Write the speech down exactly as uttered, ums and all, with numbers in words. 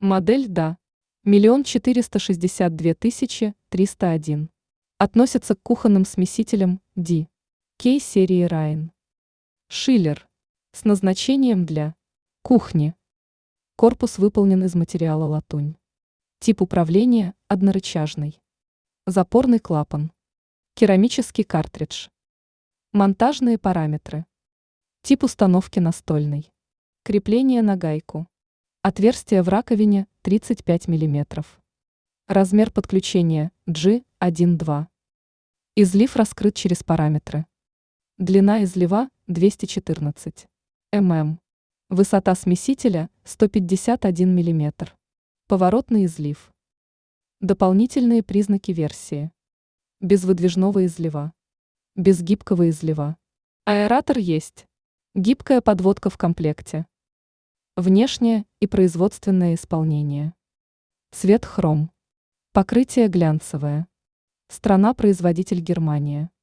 Модель «Да». Миллион четыреста шестьдесят две тысячи триста один. Относится к кухонным смесителям Ди. Кей серии Райн. Шиллер. С назначением для кухни. Корпус выполнен из материала латунь. Тип управления – однорычажный. Запорный клапан. Керамический картридж. Монтажные параметры. Тип установки настольный. Крепление на гайку. Отверстие в раковине тридцать пять миллиметров. Размер подключения джи один-два. Излив раскрыт через параметры. Длина излива двести четырнадцать миллиметров. Высота смесителя сто пятьдесят один миллиметр. Поворотный излив. Дополнительные признаки версии. Без выдвижного излива. Без гибкого излива. Аэратор есть. Гибкая подводка в комплекте. Внешнее и производственное исполнение. Цвет хром. Покрытие глянцевое. Страна-производитель Германия.